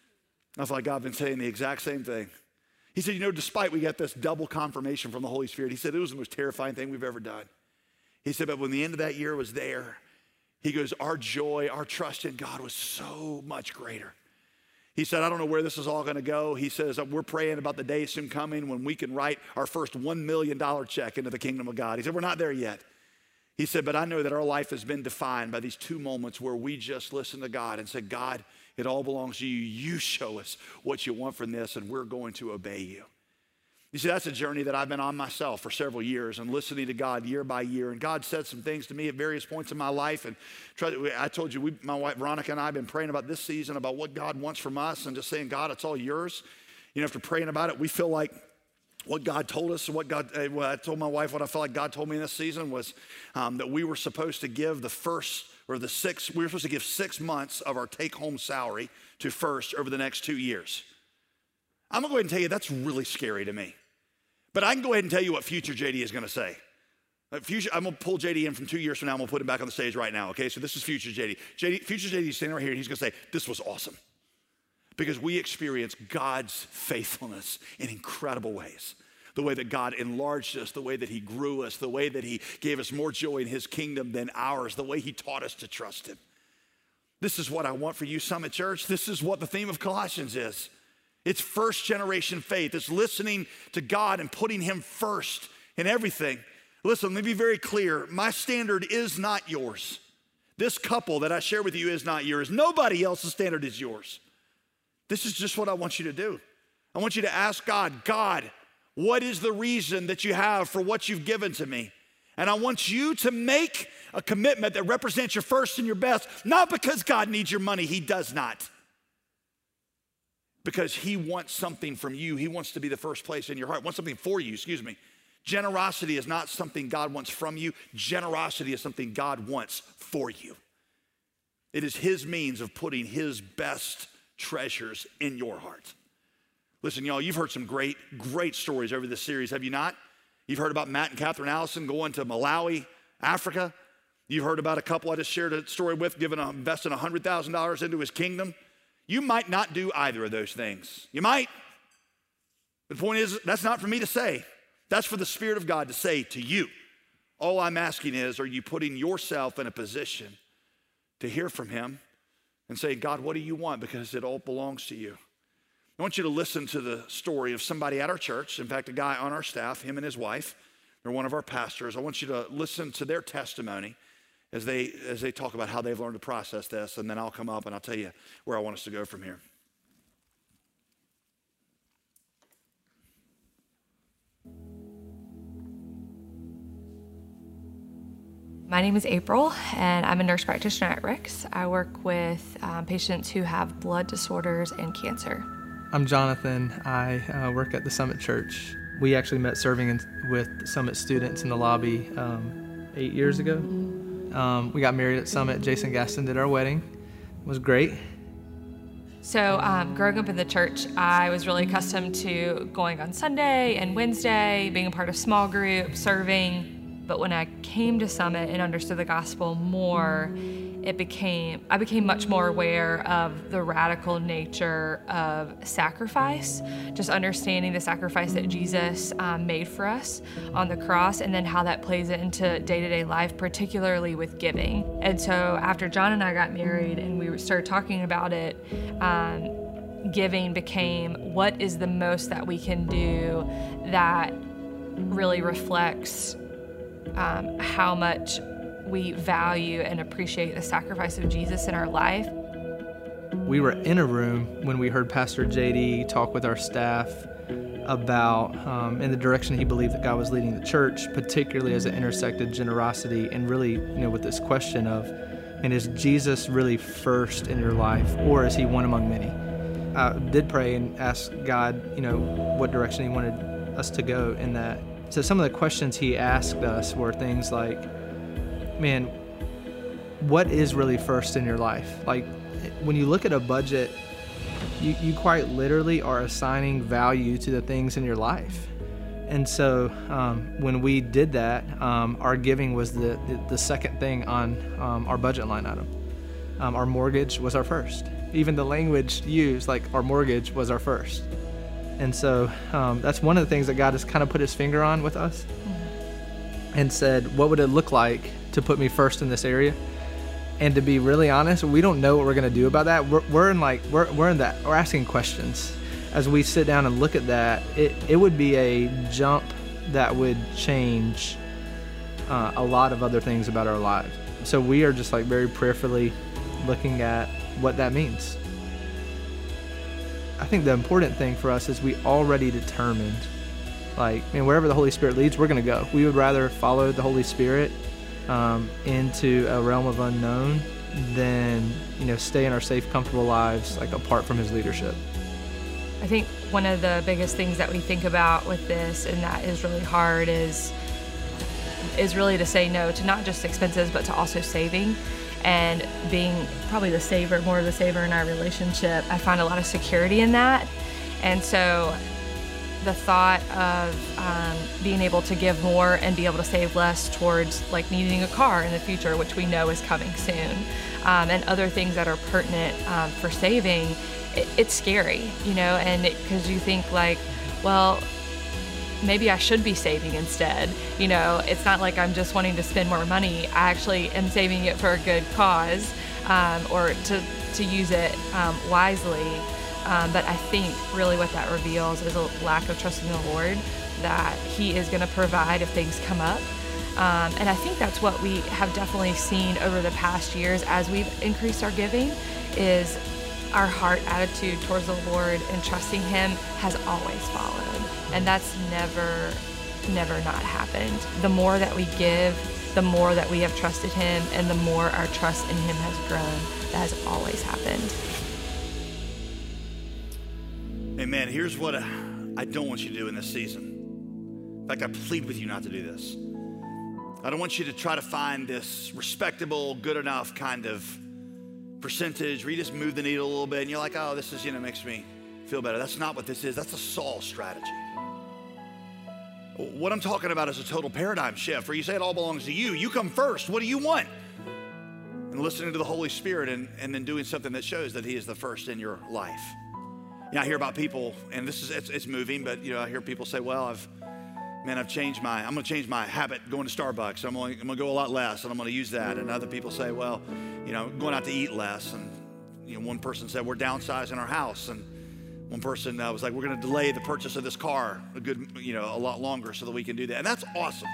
I feel like I've been saying the exact same thing. He said, despite we got this double confirmation from the Holy Spirit, he said, it was the most terrifying thing we've ever done. He said, but when the end of that year was there, he goes, our joy, our trust in God was so much greater. He said, I don't know where this is all going to go. He says, we're praying about the day soon coming when we can write our first $1 million check into the kingdom of God. He said, we're not there yet. He said, but I know that our life has been defined by these two moments where we just listened to God and said, God, it all belongs to you. You show us what you want from this, and we're going to obey you. You see, that's a journey that I've been on myself for several years and listening to God year by year. And God said some things to me at various points in my life. And I told you, my wife Veronica and I have been praying about this season, about what God wants from us, and just saying, God, it's all yours. After praying about it, we feel like what God told us, I told my wife what I felt like God told me in this season was that we were supposed to give we were supposed to give 6 months of our take-home salary to First over the next 2 years. I'm going to go ahead and tell you, that's really scary to me. But I can go ahead and tell you what future JD is going to say. I'm going to pull JD in from 2 years from now. I'm going to put him back on the stage right now, okay? So this is future JD. Future JD is standing right here, and he's going to say, this was awesome. Because we experienced God's faithfulness in incredible ways. The way that God enlarged us, the way that he grew us, the way that he gave us more joy in his kingdom than ours, the way he taught us to trust him. This is what I want for you, Summit Church. This is what the theme of Colossians is. It's first generation faith. It's listening to God and putting him first in everything. Listen, let me be very clear. My standard is not yours. This couple that I share with you is not yours. Nobody else's standard is yours. This is just what I want you to do. I want you to ask God, God, what is the reason that you have for what you've given to me? And I want you to make a commitment that represents your first and your best, not because God needs your money. He does not. Because he wants something from you. He wants to be the first place in your heart. Wants something for you, excuse me. Generosity is not something God wants from you. Generosity is something God wants for you. It is his means of putting his best treasures in your heart. Listen, y'all, you've heard some great, great stories over this series, have you not? You've heard about Matt and Catherine Allison going to Malawi, Africa. You've heard about a couple I just shared a story with, investing $100,000 into his kingdom. You might not do either of those things. You might. The point is, that's not for me to say. That's for the Spirit of God to say to you. All I'm asking is, are you putting yourself in a position to hear from him and say, God, what do you want? Because it all belongs to you. I want you to listen to the story of somebody at our church. In fact, a guy on our staff, him and his wife, they're one of our pastors. I want you to listen to their testimony as they talk about how they've learned to process this, and then I'll come up and I'll tell you where I want us to go from here. My name is April, and I'm a nurse practitioner at Ricks. I work with patients who have blood disorders and cancer. I'm Jonathan. I work at the Summit Church. We actually met serving with Summit students in the lobby 8 years ago. We got married at Summit. Jason Gaston did our wedding. It was great. So growing up in the church, I was really accustomed to going on Sunday and Wednesday, being a part of small group, serving. But when I came to Summit and understood the gospel more, I became much more aware of the radical nature of sacrifice, just understanding the sacrifice that Jesus made for us on the cross, and then how that plays into day-to-day life, particularly with giving. And so after John and I got married and we started talking about it, giving became what is the most that we can do that really reflects how much we value and appreciate the sacrifice of Jesus in our life. We were in a room when we heard Pastor JD talk with our staff about in the direction he believed that God was leading the church, particularly as it intersected generosity and really, with this question of, is Jesus really first in your life, or is he one among many? I did pray and ask God, what direction he wanted us to go in that. So some of the questions he asked us were things like, what is really first in your life? Like, when you look at a budget, you quite literally are assigning value to the things in your life. And so when we did that, our giving was the second thing on our budget line item. Our mortgage was our first. Even the language used, like our mortgage was our first. And so that's one of the things that God has kind of put his finger on with us and said, what would it look like to put me first in this area? And to be really honest, we don't know what we're going to do about that. We're asking questions. As we sit down and look at that, it would be a jump that would change a lot of other things about our lives. So we are just very prayerfully looking at what that means. I think the important thing for us is we already determined, wherever the Holy Spirit leads, we're going to go. We would rather follow the Holy Spirit into a realm of unknown than, stay in our safe, comfortable lives, apart from his leadership. I think one of the biggest things that we think about with this, and that is really hard, is really to say no to not just expenses, but to also saving. And being probably more of the saver in our relationship, I find a lot of security in that. And so the thought of being able to give more and be able to save less towards needing a car in the future, which we know is coming soon, and other things that are pertinent for saving, it's scary, and because you think maybe I should be saving instead. It's not like I'm just wanting to spend more money. I actually am saving it for a good cause, or to use it wisely. But I think really what that reveals is a lack of trust in the Lord, that he is going to provide if things come up. And I think that's what we have definitely seen over the past years as we've increased our giving, is our heart attitude towards the Lord and trusting him has always followed. And that's never not happened. The more that we give, the more that we have trusted him, and the more our trust in him has grown. That has always happened. Amen. Here's what I don't want you to do in this season. In fact, I plead with you not to do this. I don't want you to try to find this respectable, good enough kind of percentage where you just move the needle a little bit and you're like, oh, this is, makes me feel better. That's not what this is. That's a Saul strategy. What I'm talking about is a total paradigm shift where you say it all belongs to you. You come first. What do you want? And listening to the Holy Spirit and then doing something that shows that he is the first in your life. I hear about people, and it's moving, but I hear people say, well, I'm going to change my habit going to Starbucks. I'm going to go a lot less, and I'm going to use that. And other people say, well, going out to eat less. And one person said, we're downsizing our house. And One person was like, we're going to delay the purchase of this car a lot longer so that we can do that. And that's awesome.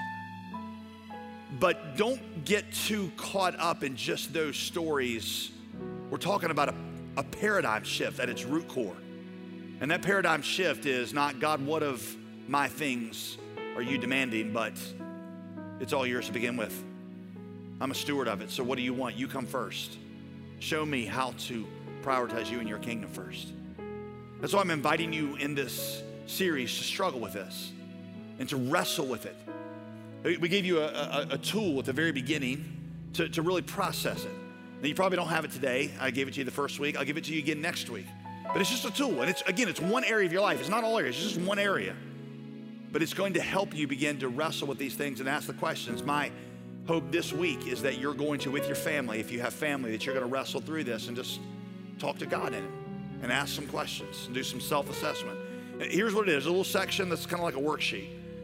But don't get too caught up in just those stories. We're talking about a paradigm shift at its root core. And that paradigm shift is not, God, what of my things are you demanding? But it's all yours to begin with. I'm a steward of it. So what do you want? You come first. Show me how to prioritize you and your kingdom first. That's why I'm inviting you in this series to struggle with this and to wrestle with it. We gave you a tool at the very beginning to really process it. Now, you probably don't have it today. I gave it to you the first week. I'll give it to you again next week. But it's just a tool. And it's one area of your life. It's not all areas. It's just one area. But it's going to help you begin to wrestle with these things and ask the questions. My hope this week is that you're going to, with your family, if you have family, that you're going to wrestle through this and just talk to God in it and ask some questions and do some self-assessment. Here's what it is, a little section that's kind of like a worksheet.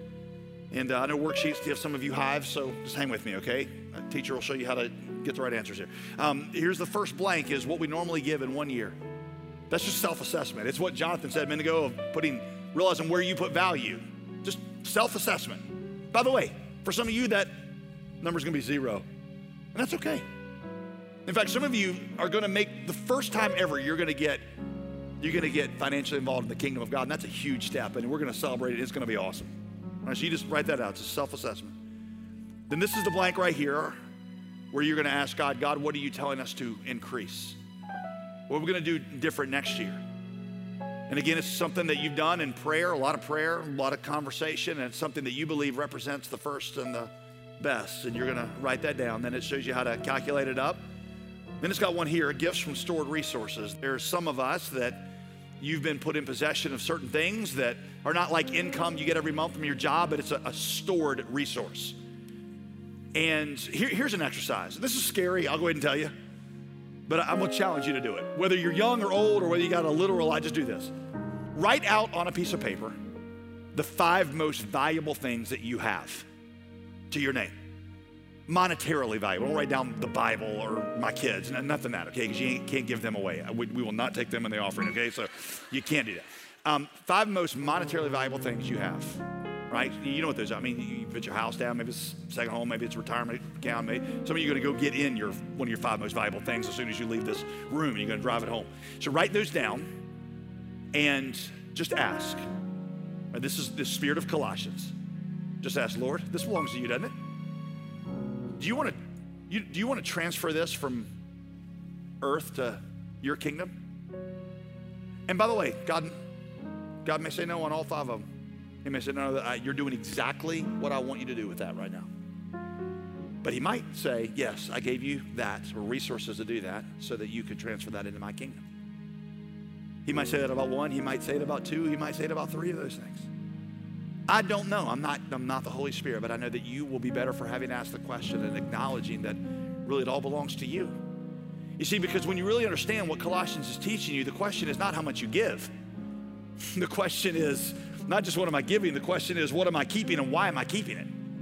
And I know worksheets give some of you hives, so just hang with me, okay? A teacher will show you how to get the right answers here. Here's the first blank is what we normally give in 1 year. That's just self-assessment. It's what Jonathan said a minute ago of realizing where you put value. Just self-assessment. By the way, for some of you, that number's gonna be 0. And that's okay. In fact, some of you are gonna make the first time ever you're gonna get financially involved in the kingdom of God, and that's a huge step, and we're gonna celebrate it. It's gonna be awesome. All right, so you just write that out. It's a self-assessment. Then this is the blank right here where you're gonna ask God, what are you telling us to increase? What are we gonna do different next year? And again, it's something that you've done in prayer, a lot of conversation, and it's something that you believe represents the first and the best, and you're gonna write that down. Then it shows you how to calculate it up. Then it's got one here, gifts from stored resources. There's some of us that you've been put in possession of certain things that are not like income you get every month from your job, but it's a stored resource. And here's an exercise. This is scary, I'll go ahead and tell you, but I'm gonna challenge you to do it. Whether you're young or old or whether you got a literal eye, just do this. Write out on a piece of paper the 5 most valuable things that you have to your name. Monetarily valuable. Don't write down the Bible or my kids, nothing that, okay? Because you can't give them away. We will not take them in the offering, okay? So you can't do that. 5 most monetarily valuable things you have, right? You know what those are. I mean, you put your house down, maybe it's second home, maybe it's retirement account, maybe some of you are going to go get in one of your 5 most valuable things as soon as you leave this room and you're going to drive it home. So write those down and just ask. This is the spirit of Colossians. Just ask, Lord, this belongs to you, doesn't it? Do you want to transfer this from earth to your kingdom? And by the way, God may say no on all 5 of them. He may say, no, you're doing exactly what I want you to do with that right now. But he might say, yes, I gave you that, or resources to do that, so that you could transfer that into my kingdom. He might say that about 1, he might say it about 2, he might say it about 3 of those things. I don't know. I'm not the Holy Spirit, but I know that you will be better for having asked the question and acknowledging that really it all belongs to you. You see, because when you really understand what Colossians is teaching you, the question is not how much you give. The question is not just what am I giving, the question is what am I keeping and why am I keeping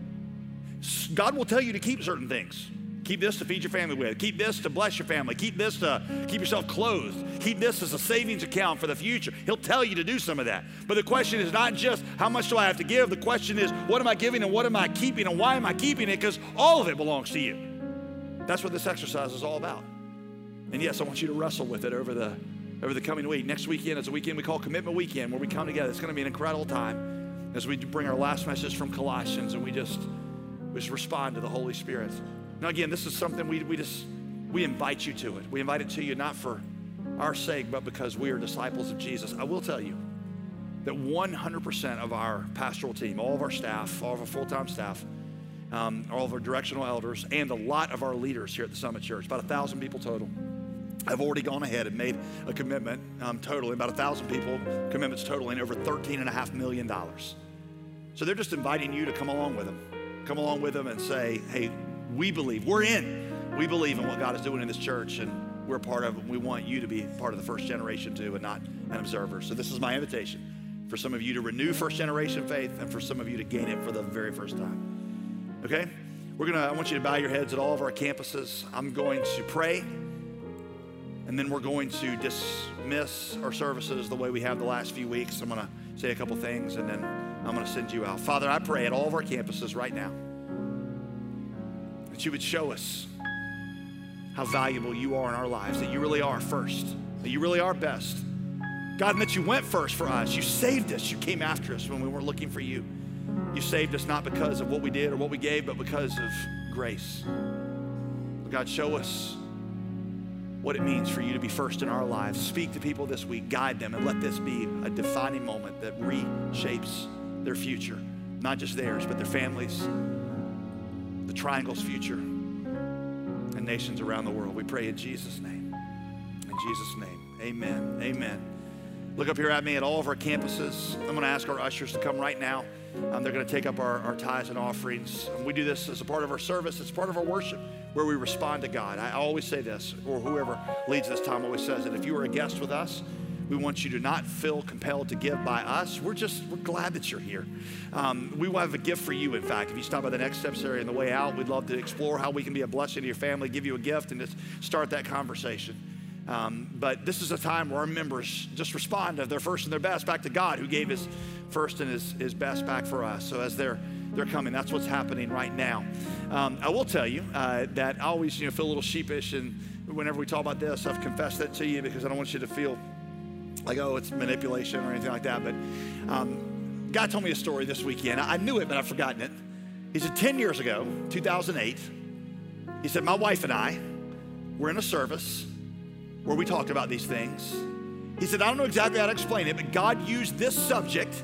it? God will tell you to keep certain things. Keep this to feed your family with. Keep this to bless your family. Keep this to keep yourself clothed. Keep this as a savings account for the future. He'll tell you to do some of that. But the question is not just how much do I have to give? The question is what am I giving and what am I keeping and why am I keeping it? Because all of it belongs to you. That's what this exercise is all about. And yes, I want you to wrestle with it over the coming week. Next weekend is a weekend we call Commitment Weekend, where we come together. It's going to be an incredible time as we bring our last message from Colossians and we just respond to the Holy Spirit. Now again, this is something we invite you to it. We invite it to you not for our sake, but because we are disciples of Jesus. I will tell you that 100% of our pastoral team, all of our staff, all of our full-time staff, all of our directional elders, and a lot of our leaders here at the Summit Church, about 1,000 people total, have already gone ahead and made a commitment totaling about 1,000 people, commitments totaling over $13.5 million. So they're just inviting you to come along with them. Come along with them and say, hey, we believe in what God is doing in this church, and we're a part of it. We want you to be part of the first generation too and not an observer. So this is my invitation for some of you to renew first generation faith and for some of you to gain it for the very first time. Okay? I want you to bow your heads at all of our campuses. I'm going to pray. And then we're going to dismiss our services the way we have the last few weeks. I'm going to say a couple things, and then I'm going to send you out. Father, I pray at all of our campuses right now that you would show us how valuable you are in our lives, that you really are first, that you really are best. God, and that you went first for us. You saved us. You came after us when we weren't looking for you. You saved us not because of what we did or what we gave, but because of grace. God, show us what it means for you to be first in our lives. Speak to people this week, guide them, and let this be a defining moment that reshapes their future. Not just theirs, but their families, the Triangle's future, and nations around the world. We pray in Jesus' name. In Jesus' name, amen, amen. Look up here at me at all of our campuses. I'm gonna ask our ushers to come right now. They're going to take up our tithes and offerings. And we do this as a part of our service. It's part of our worship where we respond to God. I always say this, or whoever leads this time always says it. If you are a guest with us, we want you to not feel compelled to give by us. We're glad that you're here. We will have a gift for you, in fact. If you stop by the Next Steps area on the way out, we'd love to explore how we can be a blessing to your family, give you a gift, and just start that conversation. But this is a time where our members just respond to their first and their best back to God, who gave his first and his best back for us. So as they're coming, that's what's happening right now. I will tell you that I always feel a little sheepish, and whenever we talk about this, I've confessed that to you because I don't want you to feel like, oh, it's manipulation or anything like that. But God told me a story this weekend. I knew it, but I've forgotten it. He said 10 years ago, 2008, he said, my wife and I were in a service where we talked about these things. He said, I don't know exactly how to explain it, but God used this subject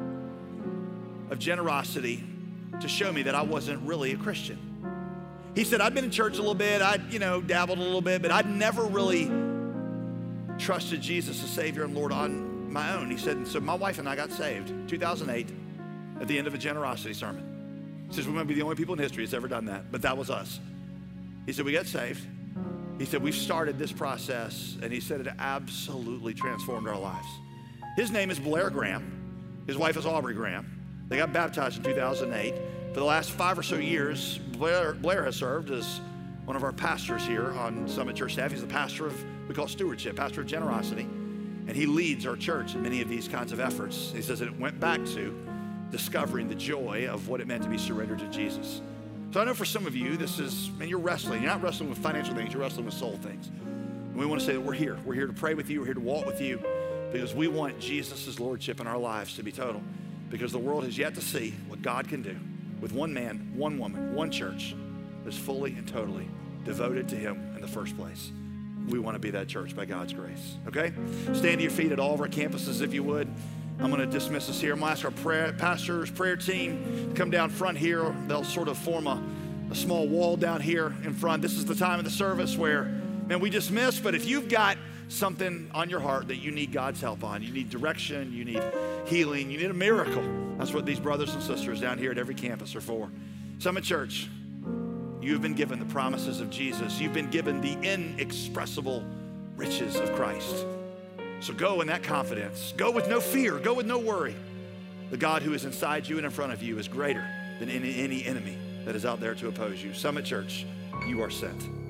of generosity to show me that I wasn't really a Christian. He said, I'd been in church a little bit, I'd dabbled a little bit, but I'd never really trusted Jesus as Savior and Lord on my own. He said, and so my wife and I got saved 2008 at the end of a generosity sermon. He says, we might be the only people in history that's ever done that, but that was us. He said, we got saved. He said, we've started this process, and he said it absolutely transformed our lives. His name is Blair Graham. His wife is Aubrey Graham. They got baptized in 2008. For the last 5 or so years, Blair has served as one of our pastors here on Summit Church staff. He's the pastor of, we call stewardship, pastor of generosity, and he leads our church in many of these kinds of efforts. He says that it went back to discovering the joy of what it meant to be surrendered to Jesus. So I know for some of you, this is, man, you're wrestling. You're not wrestling with financial things, you're wrestling with soul things. And we want to say that we're here. We're here to pray with you. We're here to walk with you because we want Jesus' lordship in our lives to be total. Because the world has yet to see what God can do with one man, one woman, one church that's fully and totally devoted to him in the first place. We want to be that church by God's grace, okay? Stand to your feet at all of our campuses if you would. I'm going to dismiss us here. I'm going to ask our pastors, prayer team to come down front here. They'll sort of form a small wall down here in front. This is the time of the service where, man, we dismiss, but if you've got something on your heart that you need God's help on, you need direction, you need healing, you need a miracle, that's what these brothers and sisters down here at every campus are for. Summit Church, you've been given the promises of Jesus. You've been given the inexpressible riches of Christ. So go in that confidence. Go with no fear. Go with no worry. The God who is inside you and in front of you is greater than any enemy that is out there to oppose you. Summit Church, you are sent.